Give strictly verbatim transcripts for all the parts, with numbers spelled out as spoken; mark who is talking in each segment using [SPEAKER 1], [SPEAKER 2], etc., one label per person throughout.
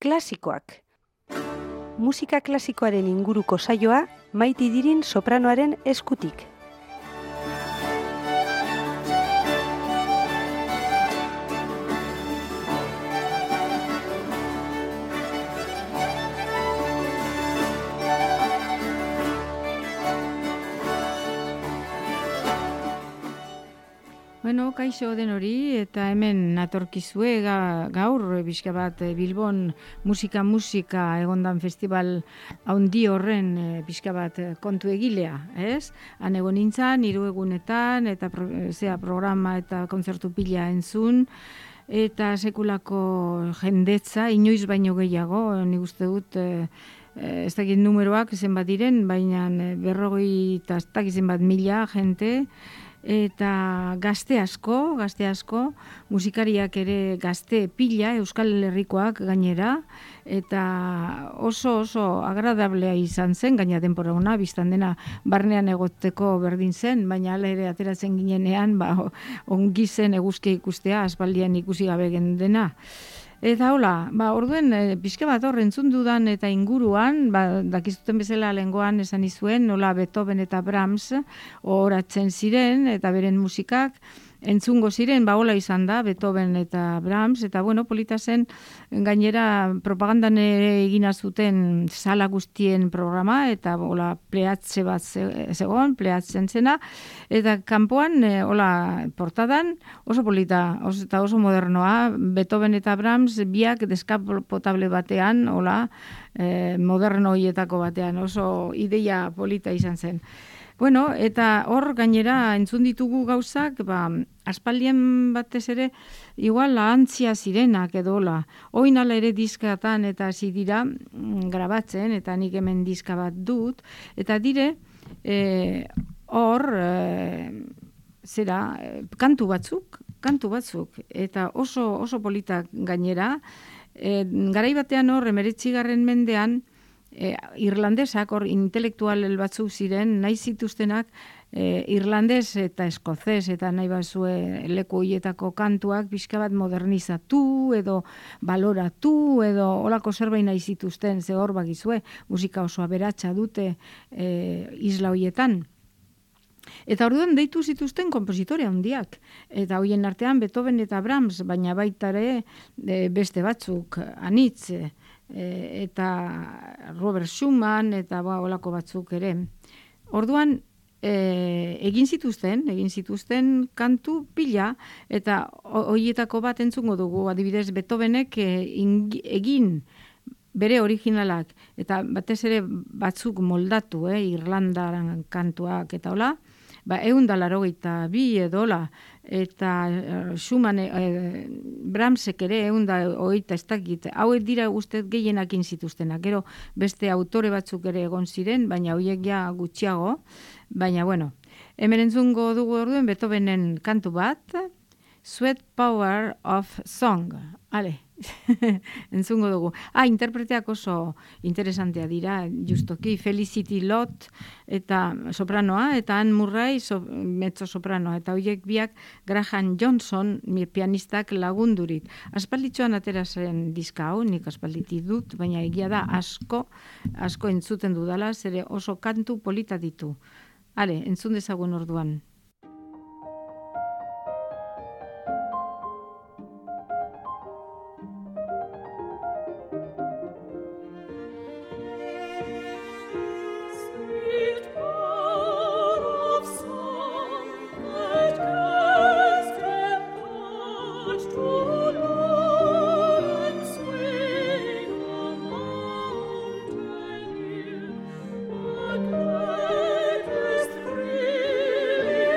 [SPEAKER 1] Klasikoak. Musika klasikoaren inguruko saioa Maite Idirin sopranoaren eskutik.
[SPEAKER 2] Bueno, kaixo den hori, eta hemen natorkizue ga, gaur bizka bat Bilbon musika-musika egondan festival haundi horren bizka bat kontu egilea, ez? Han egon nintzen, hiru egunetan, eta pro, zea, programa eta kontzertu pila entzun, eta sekulako jendetza, inoiz baino gehiago, nik uste dut, e, ez dakit numeroak zenbat diren, baina berrogei eta ez dakit zenbat mila jente, eta gazte asko, gazte asko, musikariak ere gazte pila, Euskal Herrikoak gainera, eta oso oso agradablea izan zen, gaina denbora ona, biztan dena barnean egoteko berdin zen, baina hala ere ateratzen ginenean, ba, ongi zen eguzkia ikustea, aspaldian ikusi gabe dena. Eta hola, ba, orduen, e, pixka bat hor entzun dudan eta inguruan, ba, dakizuten bezala lehengoan esan izuen, nola Beethoven eta Brahms horatzen ziren, eta beren musikak entzungo ziren, ba, hola izan da, Beethoven eta Brahms, eta bueno, polita zen, gainera propagandan ere egina zuten sala guztien programa, eta hola pleatze bat zegoen, pleatzen zena, eta kanpoan, e, hola portadan, oso polita, oso, eta oso modernoa, Beethoven eta Brahms biak deskapotable batean, hola, e, moderno hietako batean, oso ideia polita izan zen. Bueno, eta hor gainera entzun ditugu gauzak, ba, aspaldien batez ere, igual antzia zirenak edo hola. Oin ala ere diskatan eta hasi dira grabatzen, eta nik hemen diska bat dut, eta dire, e, hor, e, zera, kantu batzuk, kantu batzuk, eta oso, oso politak gainera, e, garai batean hor, emeretzigarren mendean, E, irlandesak, hor intelektual batzuk ziren, nahi zituztenak e, irlandes eta eskozez, eta nahi bazue leku hoietako kantuak pixka bat modernizatu, edo baloratu, edo olako zerbait nahi zituzten, ze hor bagizue, musika oso aberatsa dute e, isla hoietan. Eta orduan deitu zituzten konpositore handiak, eta hoien artean Beethoven eta Brahms, baina baita ere e, beste batzuk, anitz, E, eta Robert Schumann eta ba, olako batzuk ere. Orduan e, egin zituzten, egin zituzten kantu pila, eta horietako bat entzungo dugu, adibidez Beethovenek e, ing, egin bere originalak, eta batez ere batzuk moldatu, eh, Irlandaran kantuak eta hola, ba, egun da larogeita bi edola, eta uh, Schumann, uh, Brahmsek ere egun da hogeita ez dakit, hauek dira ustez gehienakin zituztenak, gero beste autore batzuk ere egon ziren, baina horiek ja gutxiago, baina bueno, hemen entzungo dugu orduen Beethovenen kantu bat, Sweet Power of Song, ale, entzungo dugu. Ah, interpreteak oso interesantea dira, justoki, Felicity Lott eta sopranoa, eta Anne Murray so, mezzo sopranoa, eta horiek biak Graham Johnson, pianistak lagundurit. Aspalditxoan atera zen diska hau, nik aspalditi dut, baina egia da asko, asko entzuten dudala, zere oso kantu polita ditu. Hale, entzun dezagun orduan.
[SPEAKER 3] Three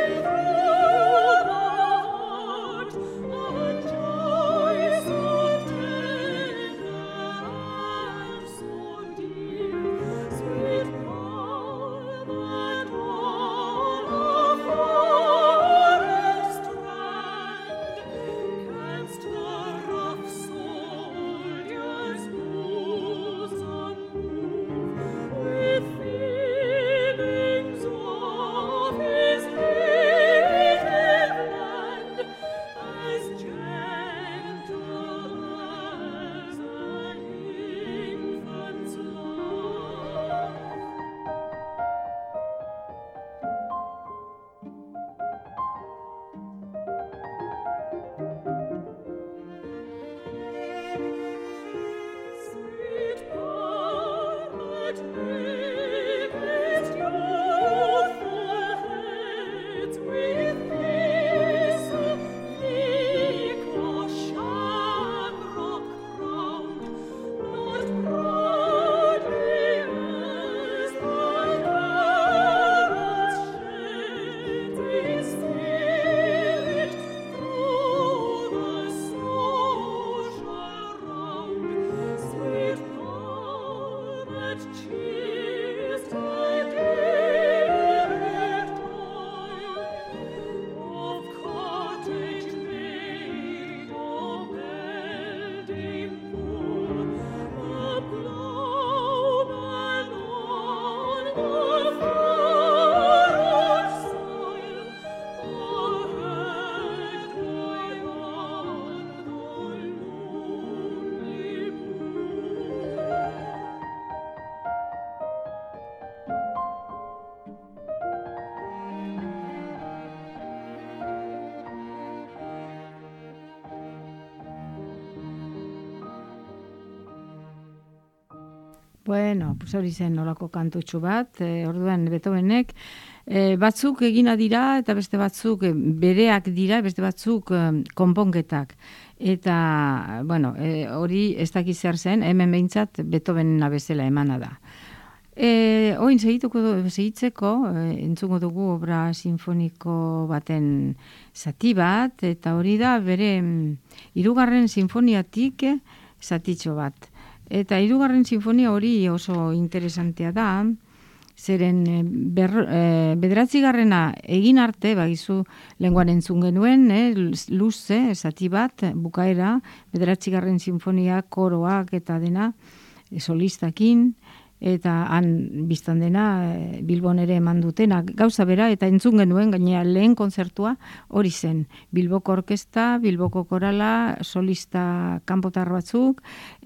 [SPEAKER 2] Bueno, pues hori zen nolako kantutxu bat, e, orduan Beethovenek, e, batzuk egina dira eta beste batzuk bereak dira, beste batzuk e, konponketak. Eta, bueno, e, hori ez dakiz zer zen, hemen behintzat Beethovena bezala emana da. E, oin segituko du, segitzeko, e, entzungo dugu obra sinfoniko baten zati bat, eta hori da bere hirugarren sinfoniatik zatitxo bat. Eta hirugarren sinfonia hori oso interesantea da, zeren ber, e, bederatzigarrena egin arte, bagizu lenguan entzun genuen, eh, luze, zati bat, bukaera, bederatzigarren sinfonia, koroak eta dena, e, solistakin, eta han biztan dena Bilbon ere eman dutena gauza bera, eta entzun genuen gainea lehen kontzertua hori zen. Bilboko orkesta, Bilboko korala, solista kanpotar batzuk,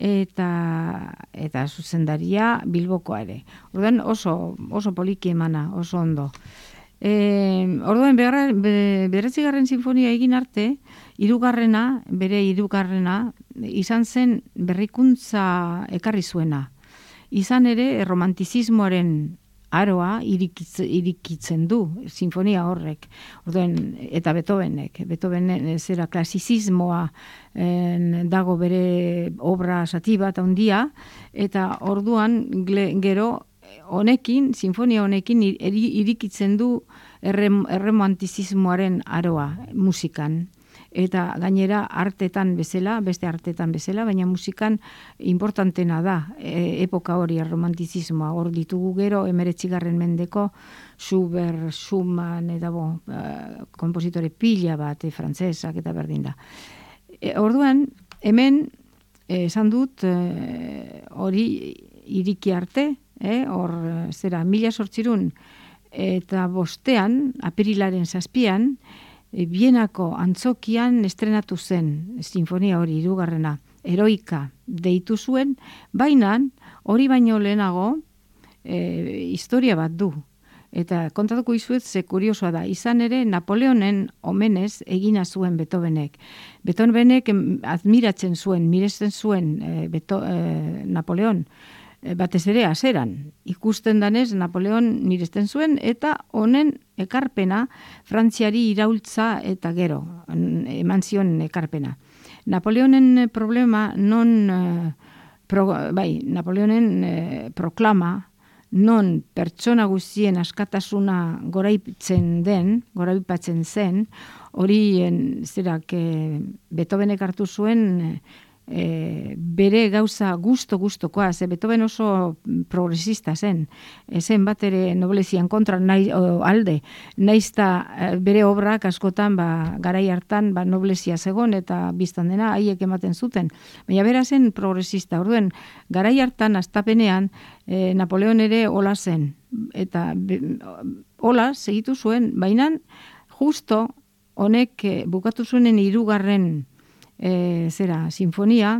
[SPEAKER 2] eta eta zuzendaria Bilbokoa ere. Orduan oso, oso poliki emana, oso ondo. E, orduan bederatzigarren sinfonia egin arte, hirugarrena, bere hirugarrena, izan zen berrikuntza ekarri zuena. Izan ere, romantizismoaren aroa irikitzen, irikitzen du, sinfonia horrek. Orduan, eta Beethovenek. Beethovenen zera klasizismoa en, dago bere obra zati bat handia, eta orduan gero honekin, sinfonia honekin irikitzen du erromantizismoaren aroa musikan. Eta gainera artetan bezala, beste artetan bezala, baina musikan importantena da e, epoka hori, romantizismoa. Hor ditugu gero, emeretzigarren mendeko Schubert, Schumann, eta bo, uh, kompositore pila bat, e, frantzesak eta berdin da. E, orduan, hemen, esan dut, e, hori iriki arte, e, hor, zera, mila sortzirun, eta bostean, apirilaren zazpian, E, Bienako antzokian estrenatu zen sinfonia hori hirugarrena, Heroika deitu zuen, baina hori baino lehenago e, historia bat du. Eta kontatuko izuet ze kuriosoa da, izan ere Napoleonen omenez egina zuen Beethovenek. Beethovenek admiratzen zuen, miresten zuen e, Beto, e, Napoleon, batez ere azeran. Ikusten danez Napoleon miresten zuen eta honen ekarpena Frantziari iraultza eta gero eman zion ekarpena. Napoleonen problema non pro, bai, Napoleonen eh, proklama non pertsona guztien askatasuna goraipatzen den, goraipatzen zen, hori zerak eh, Beethovenek hartu zuen E, bere gauza gusto-gustokoa, ze Beethoven oso progresista zen, e, zen bat ere noblezian kontra nahi, o, alde, naizta e, bere obrak askotan ba, garai hartan ba, noblezia zegon eta biztan dena haiek ematen zuten, baina bera zen progresista. Orduen, garai hartan astapenean e, Napoleon ere hola zen, eta be, hola segitu zuen, baina justo honek e, bukatu zuenen hirugarren E, zera, sinfonia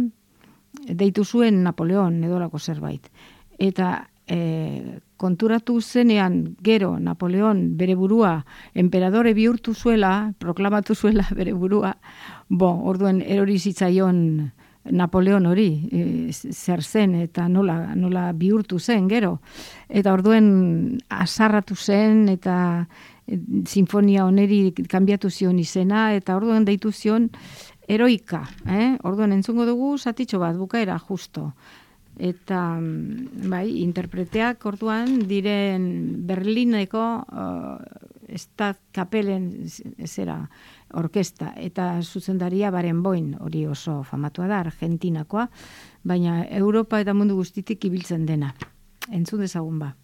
[SPEAKER 2] deitu zuen Napoleon edolako zerbait. Eta e, konturatu zenean gero Napoleon bere burua emperadore bihurtu zuela, proklamatu zuela bere burua, bo, orduen erori zitzaion Napoleon hori, e, zer zen eta nola, nola bihurtu zen gero. Eta orduen azarratu zen eta e, sinfonia oneri kanbiatu zion izena, eta orduen deitu zion Heroika, eh? Orduan entzungo dugu zatitxo bat, bukaera justo. Eta, bai, interpreteak orduan diren Berlineko uh, Staatskapellen zera orkesta, eta zuzendaria Barenboim, hori oso famatua da, Argentinakoa, baina Europa eta mundu guztitik ibiltzen dena. Entzun dezagun ba.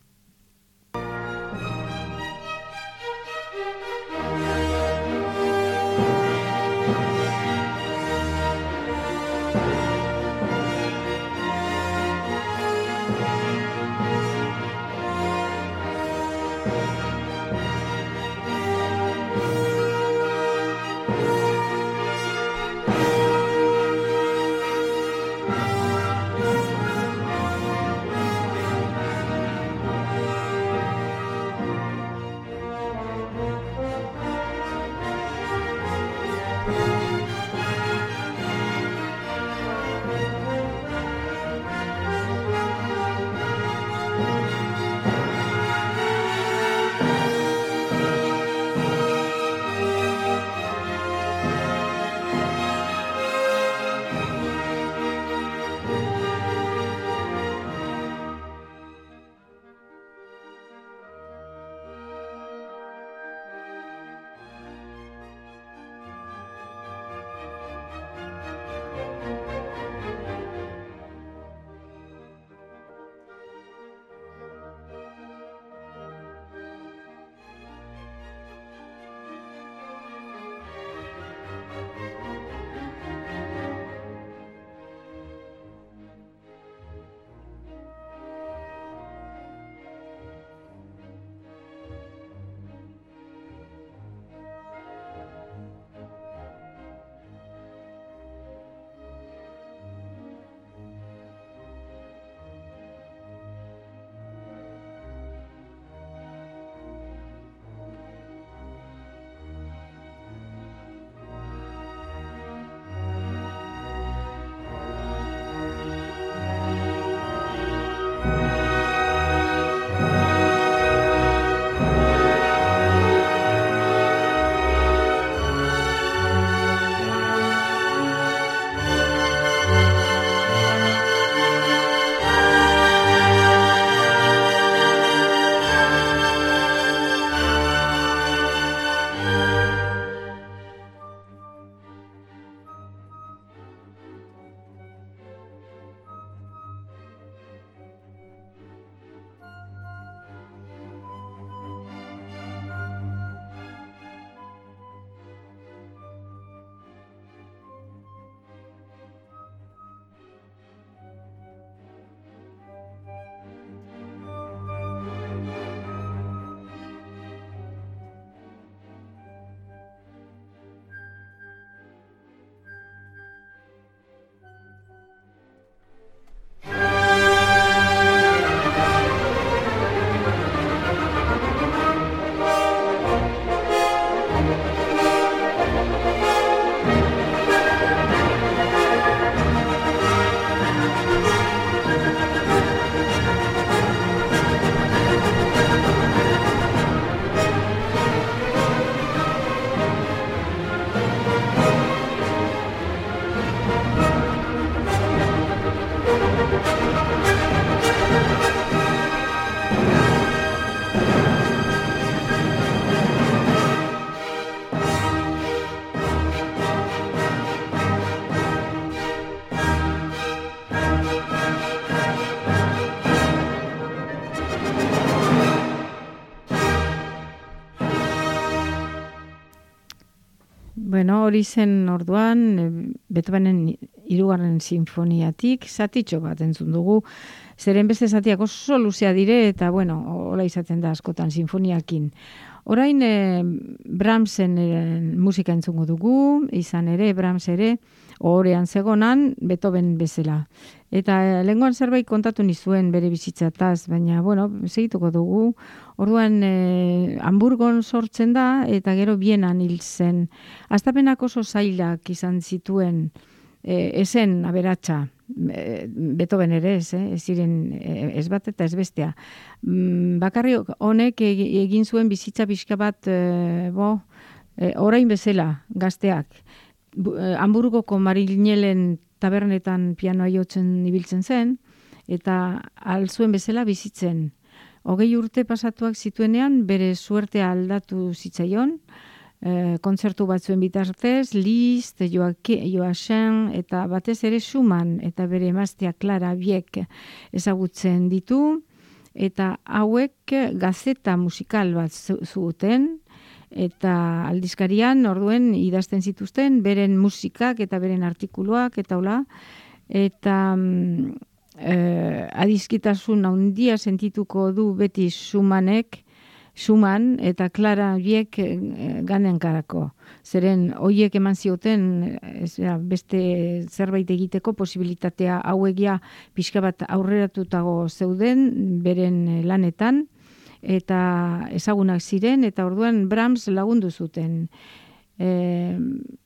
[SPEAKER 2] Bueno, hori zen orduan, Beethovenen hirugarren sinfoniatik zatitxo bat entzun dugu. Zeren beste zatiak oso luzea dire, eta bueno, hola izaten da askotan sinfoniakin. Orain eh, Brahmsen eh, musika entzungo dugu, izan ere, Brahms ere, ohorean zegonan, Beethoven bezala. Eta eh, lehengoan zerbait kontatu nizuen bere bizitzataz, baina, bueno, segituko dugu. Orduan, eh, Hamburgon sortzen da, eta gero Bienan hil zen. Astapenak oso zailak izan zituen, eh, esen aberatsa. Beethoven ere ez, eh? ez ziren ez bat eta ez bestea. Bakarri honek egin zuen bizitza pixka bat e, bo, e, orain bezala gazteak. Hamburgoko Marinelen tabernetan pianoa jotzen ibiltzen zen, eta alzuen bezala bizitzen. Hogei urte pasatuak zituenean bere suertea aldatu zitzaion, E, kontzertu batzuen bitartez, Liszt, Joachim, eta batez ere Schumann, eta bere emaztea Clara biek ezagutzen ditu, eta hauek gazeta musikal bat zuten, eta aldizkarian orduen idazten zituzten, beren musikak eta beren artikuluak, eta hola, eta e, adizkitasun handia sentituko du beti Schumannek, Schumann eta Clara biek ganenkarako. Zeren hoiek eman zioten beste zerbait egiteko posibilitatea hauegia pixka bat aurreratutago zeuden beren lanetan eta ezagunak ziren eta orduan Brahms lagundu zuten. E,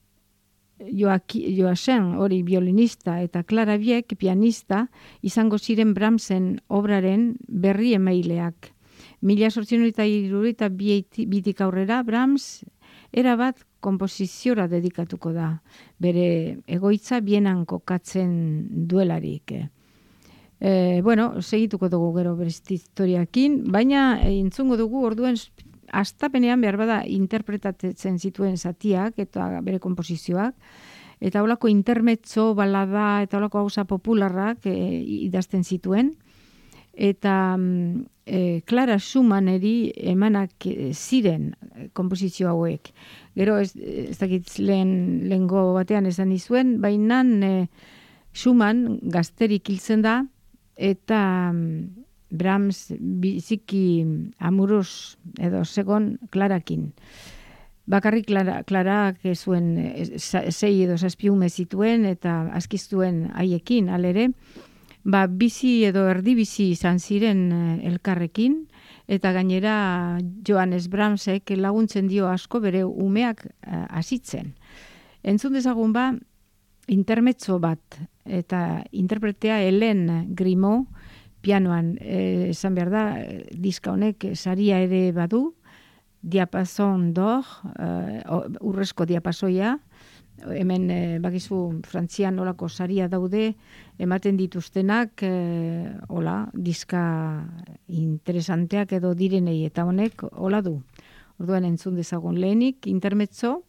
[SPEAKER 2] Joachim hori violinista eta Clara biek pianista izango ziren Brahmsen obraren berri emaileak. Mila sortziehun eta hirurogeita bitik aurrera, Brahms erabat konposiziora dedikatuko da, bere egoitza Bienan kokatzen duelarik. E, bueno, segituko dugu gero bere historiakin, baina entzungo dugu orduen astapenean behar bada interpretatzen zituen zatiak eta bere konposizioak, eta holako intermezzo, balada eta holako gauza popularrak e, idazten zituen, eta e, Clara Schumanneri emanak ziren konposizio hauek. Gero ez, ez dakit lehen lehengo batean esan izuen, baina e, Schumann gazterik hiltzen da, eta Brahms biziki amuros edo segon Clarakin. Bakarrik Clara, Clarak zuen sei edo zazpiume zituen, eta azkiztuen haiekin, alere, ba, bizi edo erdibizi izan ziren elkarrekin, eta gainera Johannes Brahmsek laguntzen dio asko bere umeak hasitzen. Entzun dezagun ba, intermezzo bat, eta interpretea Helen Grimaud pianoan, e, esan behar da, diska honek saria ere badu, diapason d'or, uh, urrezko diapasoia, hemen e, bakizu Frantzian olako saria daude, ematen dituztenak, e, hola, diska interesanteak edo direnei, eta honek hola du. Orduan entzun dezagun lehenik, intermezzo,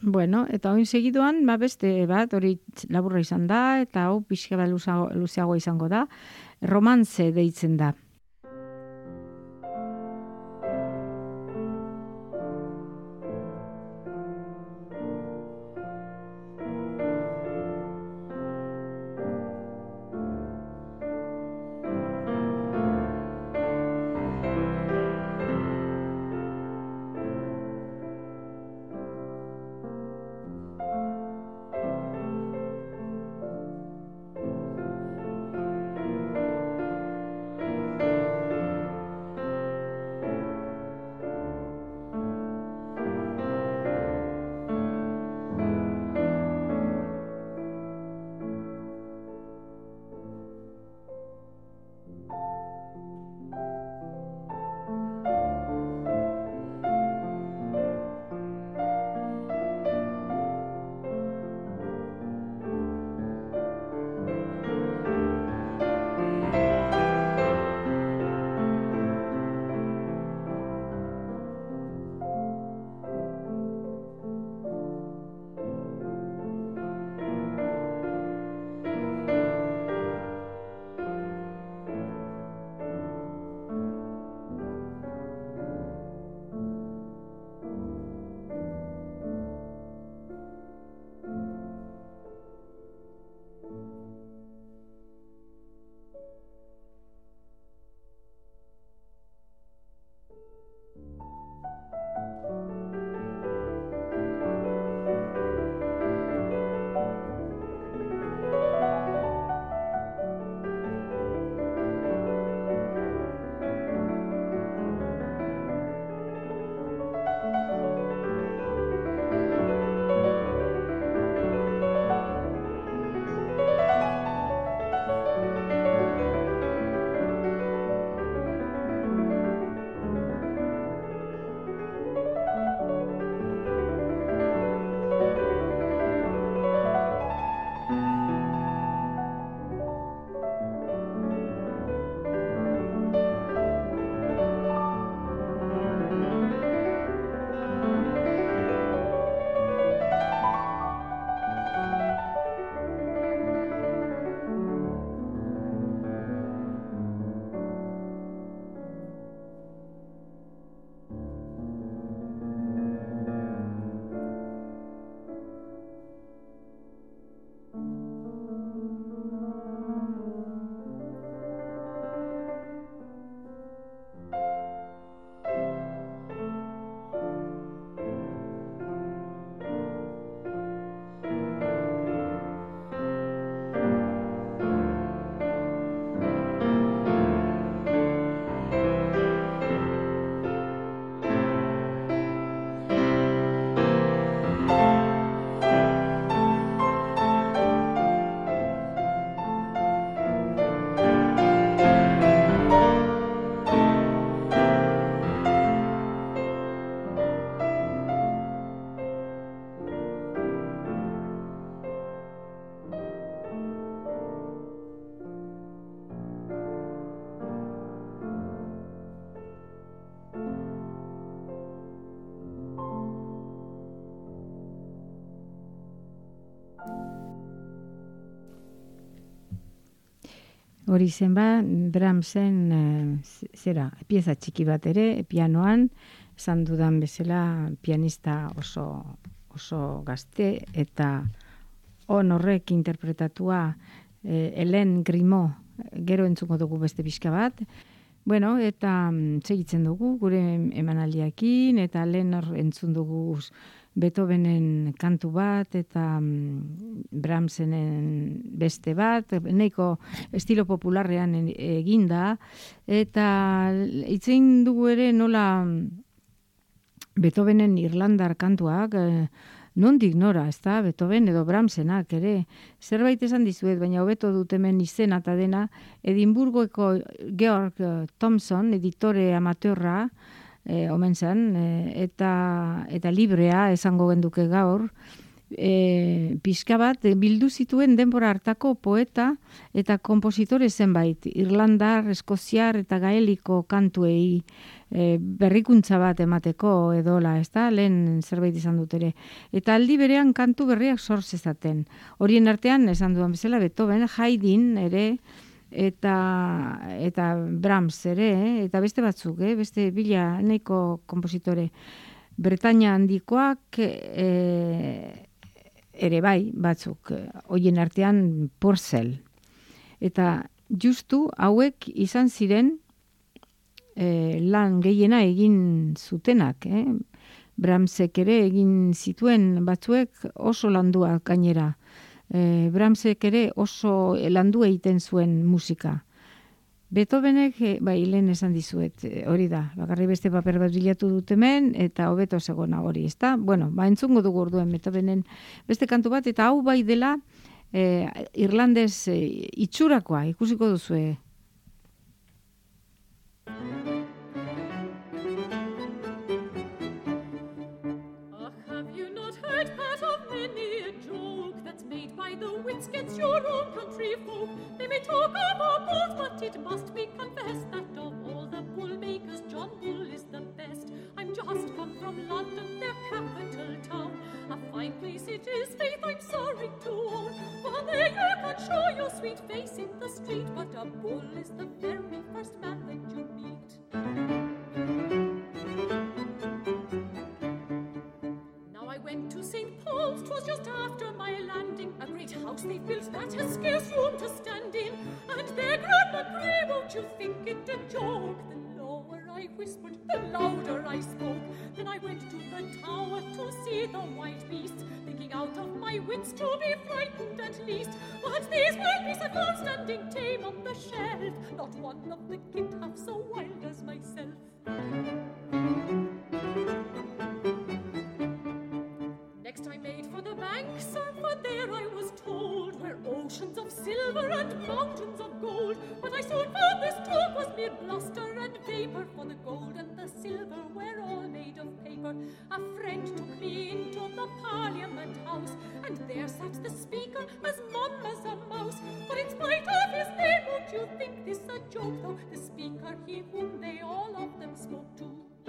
[SPEAKER 2] Bueno, eta oin segidoan, ba beste bat, hori laburra izan da, eta hau pixka bat luzeagoa izango da, romantze deitzen da. Hori zen ba, Brahmsen e, zera, pieza txiki bat ere, pianoan, esan dudan bezala pianista oso, oso gazte, eta on horrek interpretatua e, Hélène Grimaud, gero entzuko dugu beste pixka bat. Bueno, eta segitzen dugu gure emanaldiakin, eta lehen hor entzun dugu Beethovenen kantu bat, eta Brahmsenen beste bat, nahiko estilo popularrean eginda, eta itzein dugu ere nola Beethovenen Irlandar kantuak, nondik nora, ezta, Beethoven edo Brahmsenak ere, zerbait esan dizuet, baina hobeto dut hemen izena eta dena, Edinburgoeko Georg Thompson, editore amateurra, E, omen zen, e, eta, eta librea esango genduke gaur, e, pixka bat bildu zituen denbora hartako poeta eta konpositore zenbait, Irlandar, Eskoziar eta Gaeliko kantuei e, berrikuntza bat emateko edola, ez da, lehen zerbait izan dut ere. Eta aldi berean kantu berriak sor zezaten. Horien artean, esan dudan bezala, Beethoven, Haydn ere, eta eta Brahms ere, eh? Eta beste batzuk, eh? Beste bila nahiko kompositore. Bretaña handikoak e, ere bai batzuk, horien artean Purcell. Eta justu hauek izan ziren e, lan gehiena egin zutenak. Eh? Brahmsek ere egin zituen batzuek oso landuak gainera. E, Brahmsek ere oso landu egiten zuen musika. Beethovenek, bai, lehen esan dizuet, hori da, bakarri beste paper bat bilatu dut hemen, eta hobeto zegona hori, ezta? Bueno, ba, entzungo dugu orduen Beethovenen beste kantu bat, eta hau bai dela eh, irlandez eh, itxurakoa, ikusiko duzue.
[SPEAKER 3] Gets your own country folk. They may talk of our bulls, but it must be confessed that of all the bull makers, John Bull is the best. I'm just come from London, their capital town. A fine place it is, faith, I'm sorry to own. For there you can show your sweet face in the street, but a bull is the very first man that you meet. Now I went to Saint Paul's, 'twas just after my landing. A great house they built that has scarce room to stand in. And there, Grandma Grey, won't you think it a joke? The lower I whispered, the louder I spoke. Then I went to the tower to see the white beast, thinking out of my wits to be frightened at least. But these wild beasts I found standing tame on the shelf, not one of the kit half so wild as myself. Next I made for the banks, for there I was told were oceans of silver and mountains of gold. But I soon found this talk was mere bluster and vapor, for the gold and the silver were all made of paper. A friend took me into the Parliament House, and there sat the Speaker as mum as a mouse. For in spite of his name, won't you think this a joke, though the Speaker, he whom they all of them spoke to.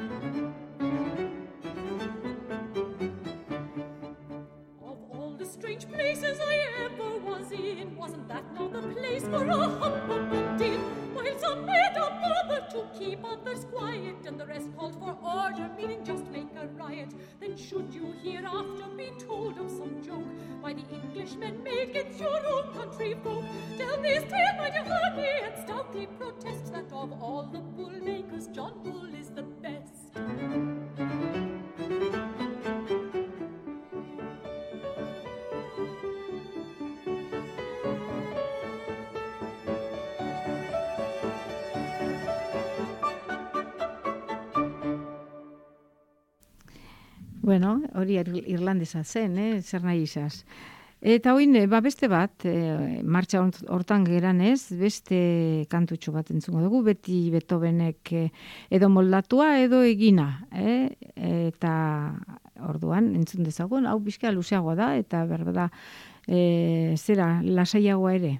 [SPEAKER 3] Strange places I ever was in, wasn't that now the place for a humbug and din? While some made a bother to keep others quiet, and the rest called for order, meaning just make a riot. Then should you hereafter be told of some joke, by the Englishmen made against your own country folk, tell this tale, my dear hearty, and stoutly protest that of all the bull makers, John Bull is the best.
[SPEAKER 2] Bueno, hori irlandesa zen, eh? Zer nahi izaz. Eta hoin, ba beste bat, e, martxa hortan geranez, beste kantutxo bat entzungo dugu, beti Beethovenek edo moldatua edo egina. Eh? Eta orduan, entzun dezagun, hau bizka luzeagoa da, eta berbada, e, zera, lasaiagoa ere.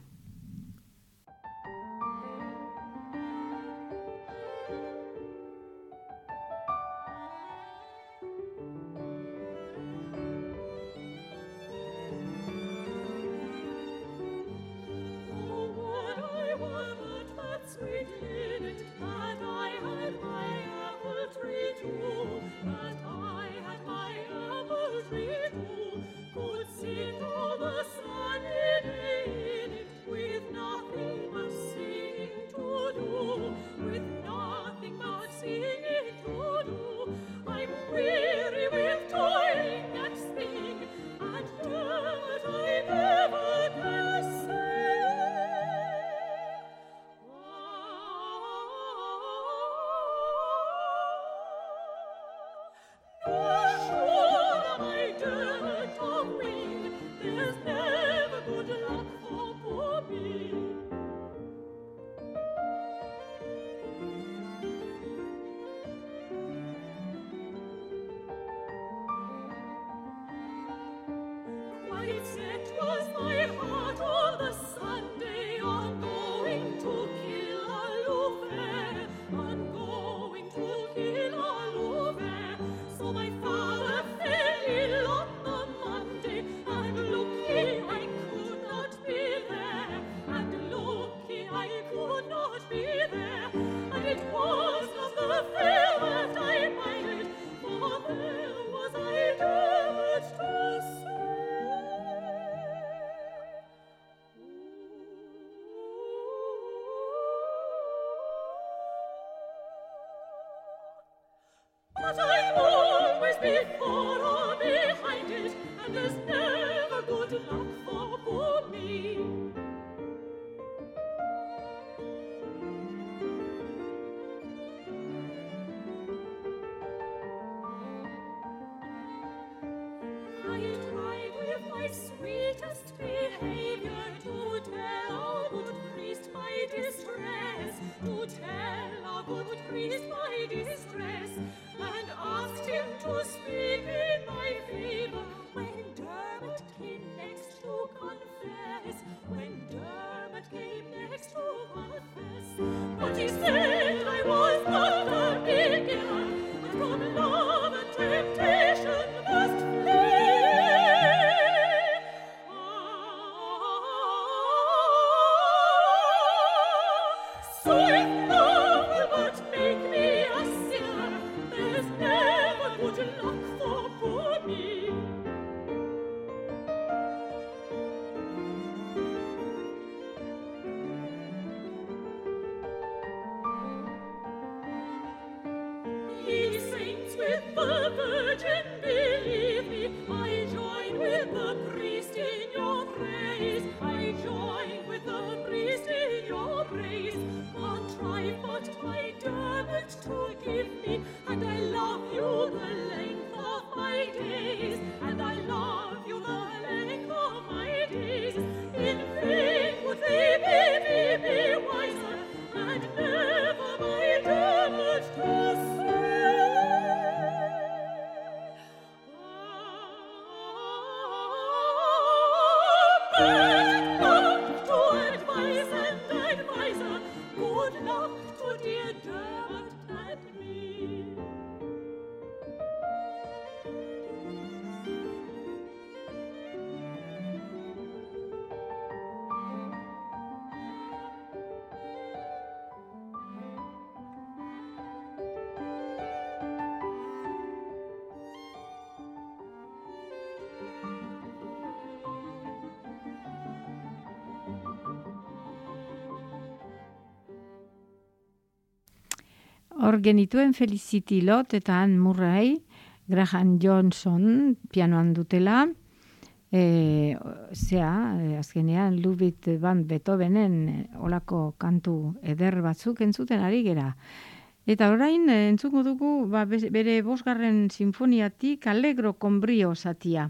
[SPEAKER 3] To kill a loaf, I'm going to kill before or behind it, and there's never good luck for poor me. I tried with my sweetest behavior to tell our good priest my distress, to tell our good priest my distress, and asked him to speak in my favor when Dermot came next to confess, when Dermot came next to confess. But he said I was but a beginner, and from love and temptation must flee. So if love will but make me a sinner, there's never good luck for poor me. Ye saints with the Virgin, believe me, I join with the priest in your praise. I join with the priest in your praise. Contrive but my Dermot to give me, and I love you the length of my days, and I love you the length of my days. In vain would they bid me be wiser, and never my Dermot to say. Bad luck to advise and adviser, good luck to dear Dermot and me.
[SPEAKER 2] Hor genituen Felicity Lott eta Anne Murray, Graham Johnson pianoan dutela, e, zea, e, azkenean Ludwig van Beethovenen e, olako kantu eder batzuk entzuten ari gera. Eta orain e, entzungo dugu ba, bere bosgarren sinfoniatik Allegro con brio zatia.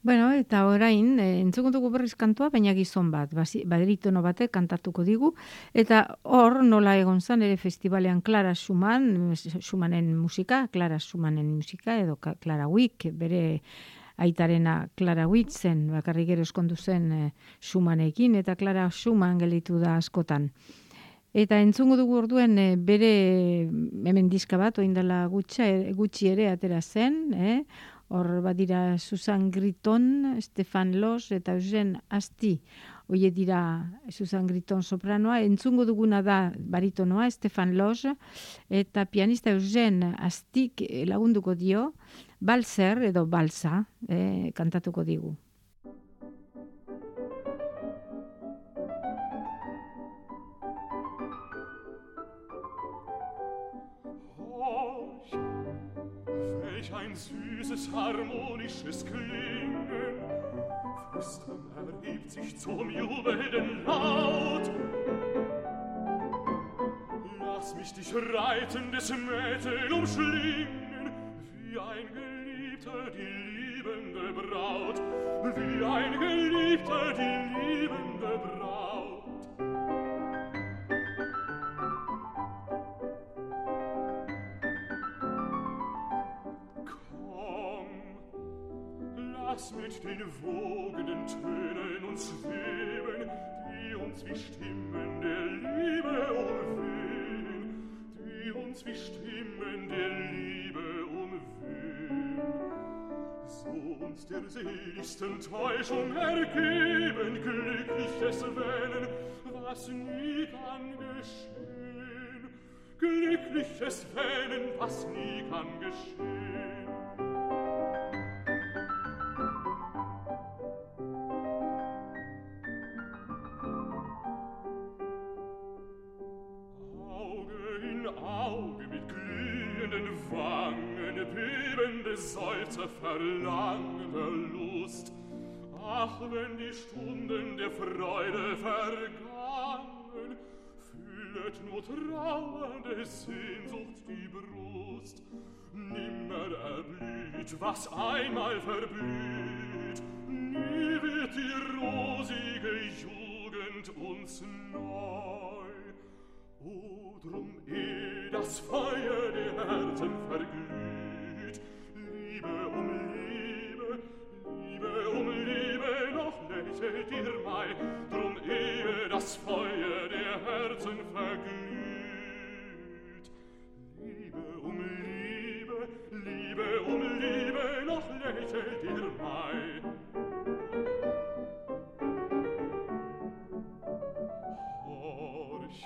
[SPEAKER 2] Bueno, eta orain, e, entzuko dugu berriz kantua, baina gizon bat, baderitono batek kantatuko digu, eta hor nola egon zan ere festivalean Clara Schumann, Schumannen musika, Clara Schumannen musika, edo Clara Wick, bere aitarena Clara Wick zen, bakarrik gero eskondu zen e, Schumannekin, eta Clara Schumann gelitu da askotan. Eta entzungo dugu orduen e, bere hemen diska bat, oindala gutxi, gutxi ere atera zen, eh? Hor badira Susan Griton, Stefan Los eta Eugen Asti. Oie dira Susan Griton sopranoa. Entzungo duguna da baritonoa, Stefan Los, eta pianista Eugen Astik lagunduko dio, Balzer edo Balsa eh, kantatuko digu.
[SPEAKER 4] Ein süßes, harmonisches Klingen, flüstern erhebt sich zum jubelnden Laut. Lass mich dich reitendes Mädel umschlingen, wie ein Geliebter die liebende Braut, wie ein Geliebter die liebende Braut. Lass mit den wogenden Tönen uns schweben, die uns wie Stimmen der Liebe umwehen, die uns wie Stimmen der Liebe umwehen. So uns der seligsten Täuschung ergeben, glückliches Wähnen, was nie kann geschehen, glückliches Wähnen, was nie kann geschehen. Seufzer verlangender Lust. Ach, wenn die Stunden der Freude vergangen, füllet nur trauernde Sehnsucht die Brust. Nimmer erblüht, was einmal verblüht, nie wird die rosige Jugend uns neu. O, drum eh das Feuer der Herzen verglüht, Liebe um Liebe, Liebe um Liebe, noch lächelt ihr Mai, drum ehe das Feuer der Herzen verglüht. Liebe um Liebe, Liebe um Liebe, noch lächelt ihr Mai. Horch,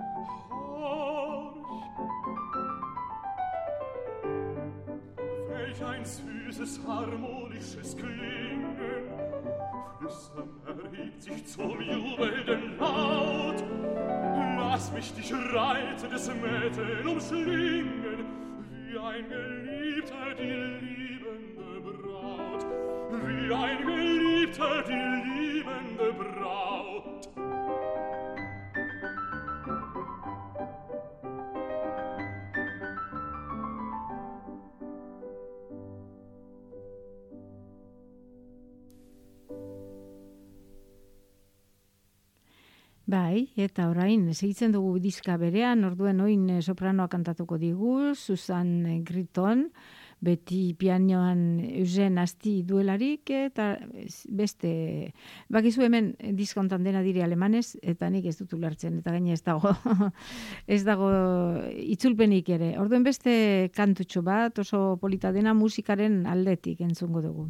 [SPEAKER 4] horch, welch ein süßes, harmonisches Klingen, flüstern erhebt sich zum jubelnden Laut. Lass mich dich reitendes Mädel umschlingen, wie ein Geliebter die liebende Braut, wie ein Geliebter die liebende Braut.
[SPEAKER 2] Bai, eta orain, segitzen dugu diska berean, orduen oin sopranoa kantatuko digu, Susan Griton, beti pianoan Eugen Asti duelarik, eta beste, bakizu hemen diskontan dena dire alemanez, eta nik ez dut ulertzen, eta gaine ez dago, ez dago itzulpenik ere. Orduen beste kantutxo bat, oso polita dena musikaren aldetik entzungo dugu.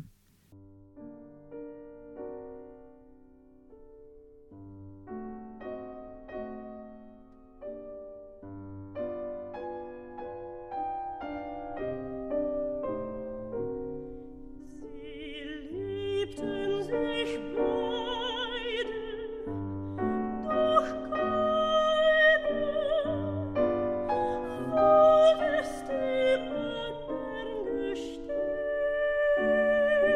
[SPEAKER 3] Steh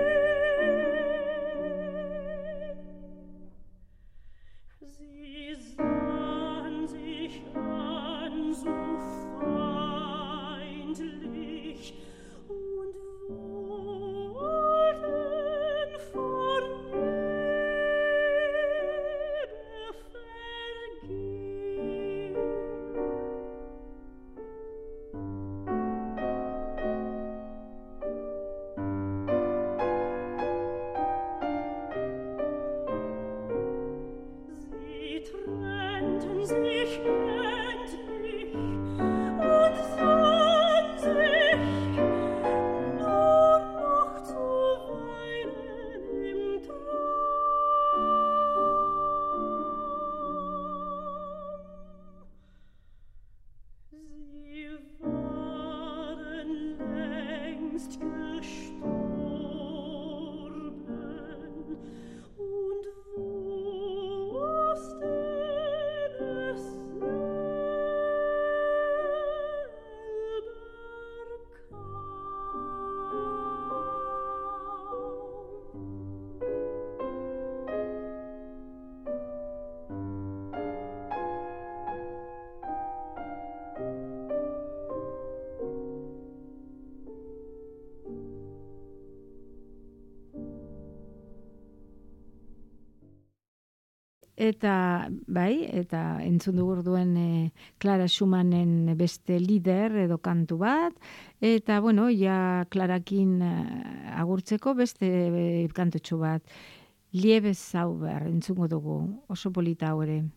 [SPEAKER 2] Eta, bai, eta entzun dugu duen e, Clara Schumannen beste lider edo kantu bat, eta, bueno, ja Clarakin agurtzeko beste e, kantutxo bat. Liebe Zauber, entzungo dugu, oso polita hau ere.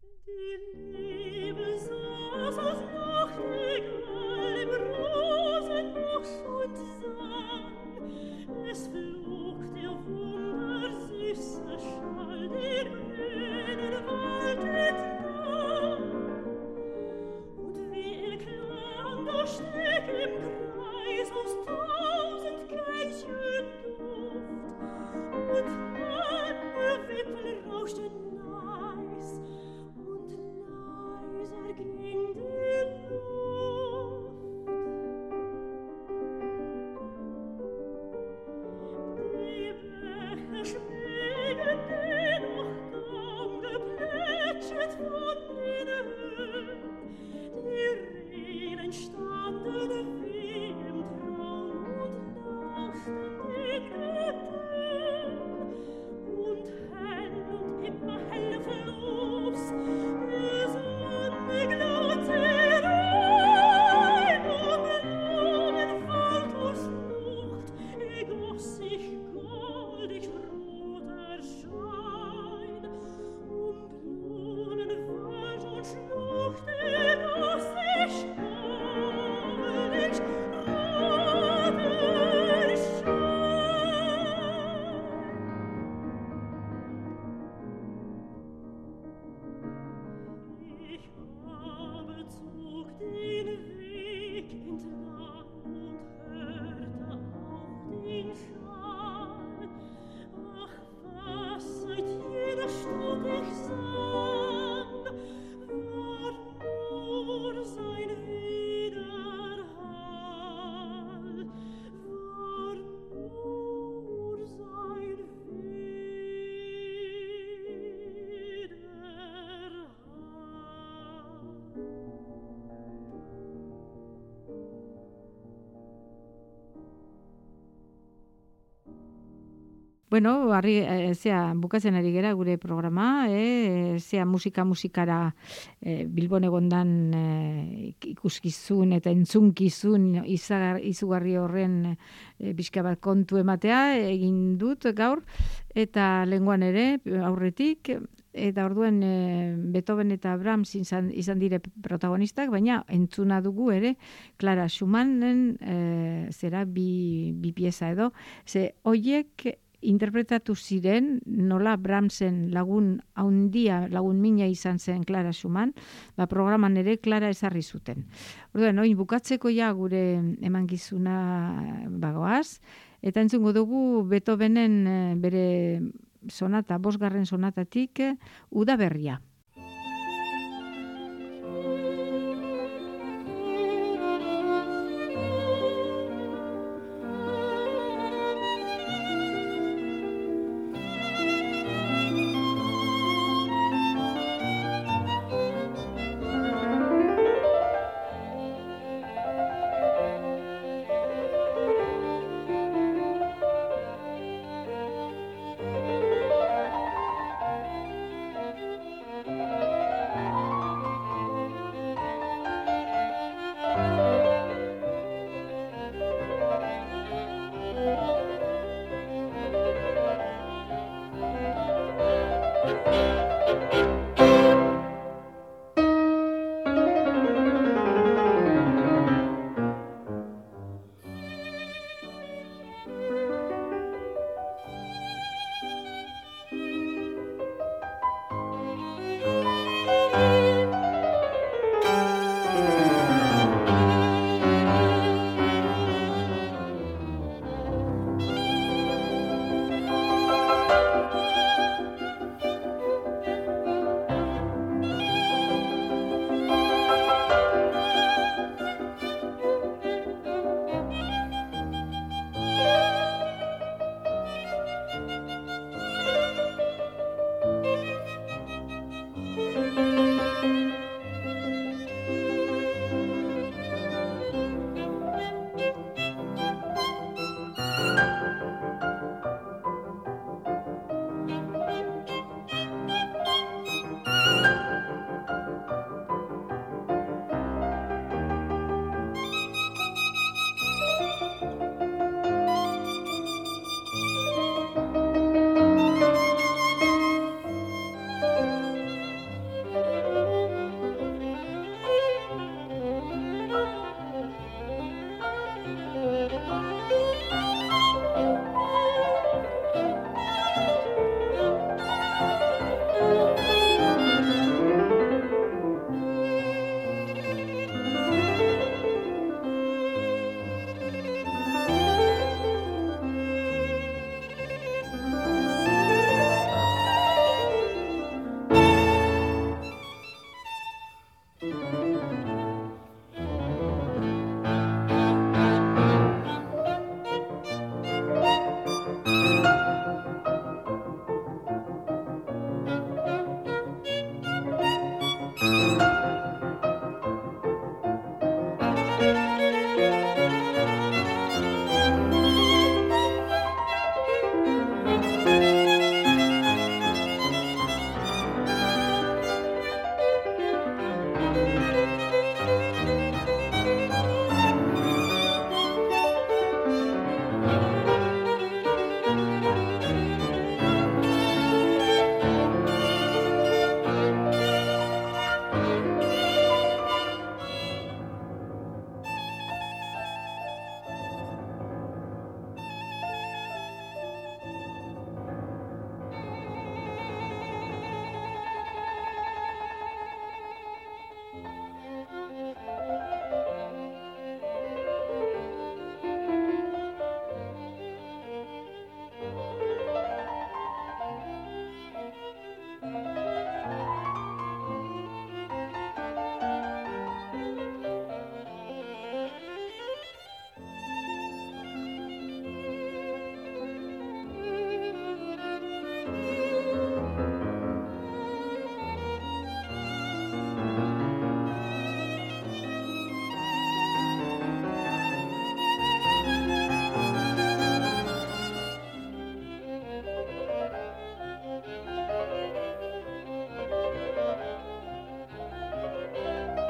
[SPEAKER 2] Bueno, harri, e, zea, bukatzen ari gera gure programa, e, zea musika musikara e, Bilbon egondan e, ikuskizun eta entzunkizun izagar, izugarri horren e, bizka bat kontu ematea egin dut gaur, eta lenguan ere aurretik, eta orduan e, Beethoven eta Brahms izan, izan dire protagonistak, baina entzuna dugu ere Clara Schumannen e, zera bi, bi pieza edo, ze hoiek interpretatu ziren, nola Brahmsen lagun haundia, lagun mina izan zen Clara Schumann, ba programan ere Clara ezarri zuten. Orduan, oin bukatzeko ja gure emankizuna bagoaz, eta entzungo dugu Beethovenen bere sonata, bosgarren sonatatik, Udaberria.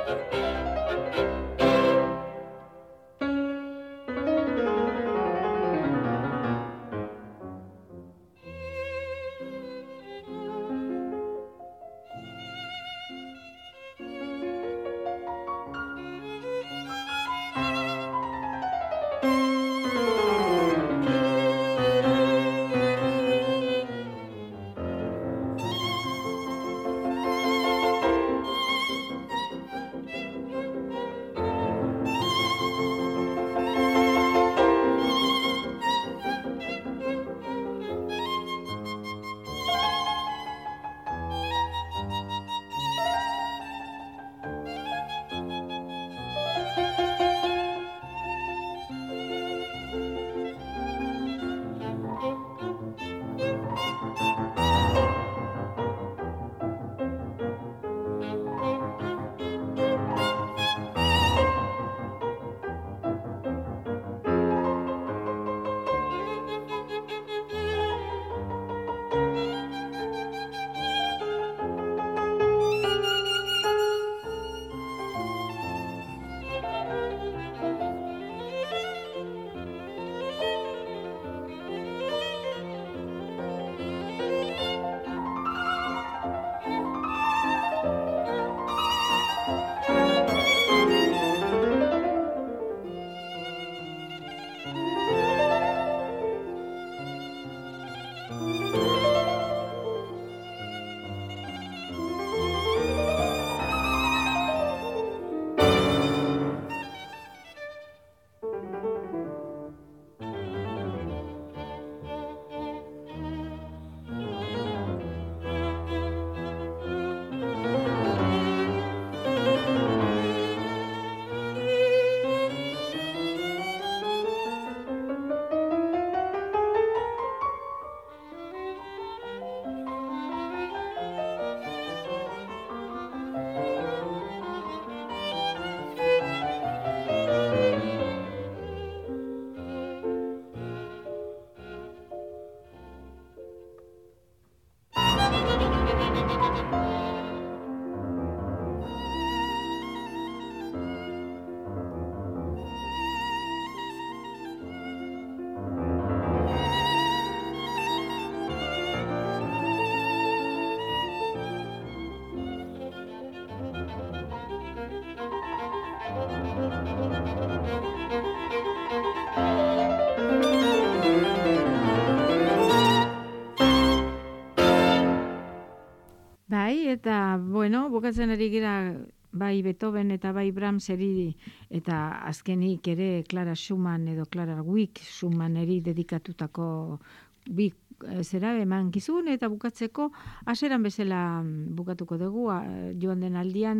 [SPEAKER 2] Bai, eta, bueno, bukatzen ari gira bai Beethoven eta bai Brahmseri eta azkenik ere Clara Schumann edo Clara Wieck Schumanneri dedikatutako bi zera emankizun eta bukatzeko haseran bezala bukatuko dugu joan den aldian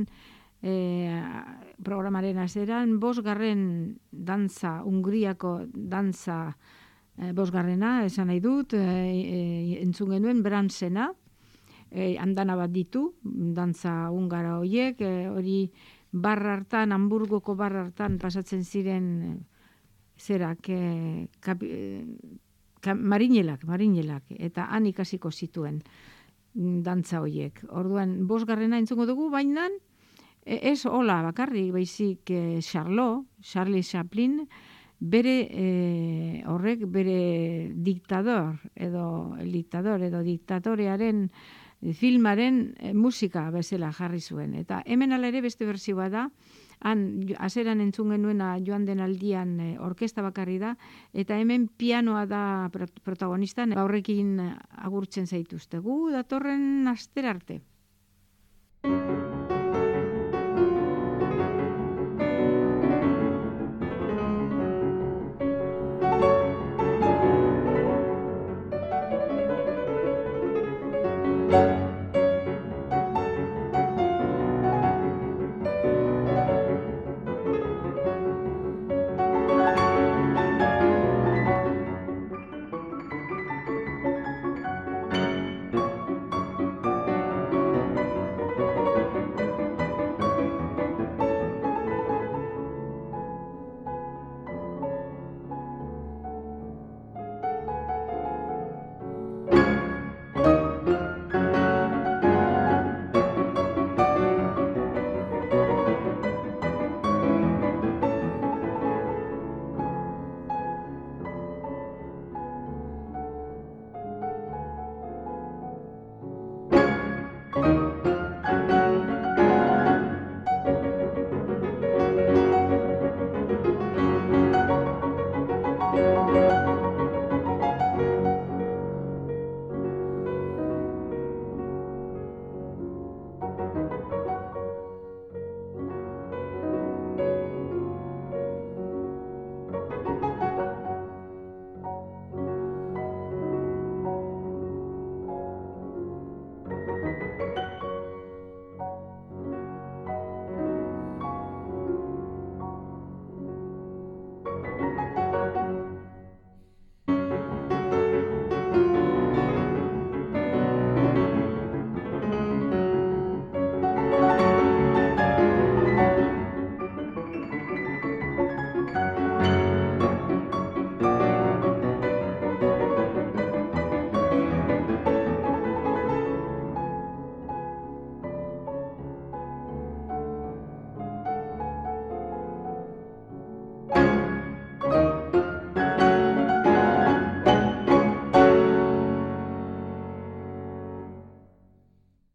[SPEAKER 2] e, programaren haseran bosgarren dantza, Hungriako dantza e, bosgarrena, esan nahi dut, e, e, entzun genuen Brahmsena, E, andana bat ditu, dantza hungara horiek, e, hori barra hartan, Hamburgoko barra hartan pasatzen ziren e, zerak, e, kapi, e, marinelak, marinelak, eta han ikasiko zituen dantza horiek. Orduan, bosgarrena entzungo dugu, baina e, ez hola bakarrik, baizik e, Charlot, Charlie Chaplin, bere e, horrek, bere diktador, edo el diktador, edo diktatorearen filmaren e, musika bezala jarri zuen. Eta hemen ala ere beste bertsioa da, han haseran entzun genuena joan den aldian e, orkesta bakarri da, eta hemen pianoa da protagonistan, horrekin agurtzen zaituztegu, datorren astera arte.
[SPEAKER 5] Thank you.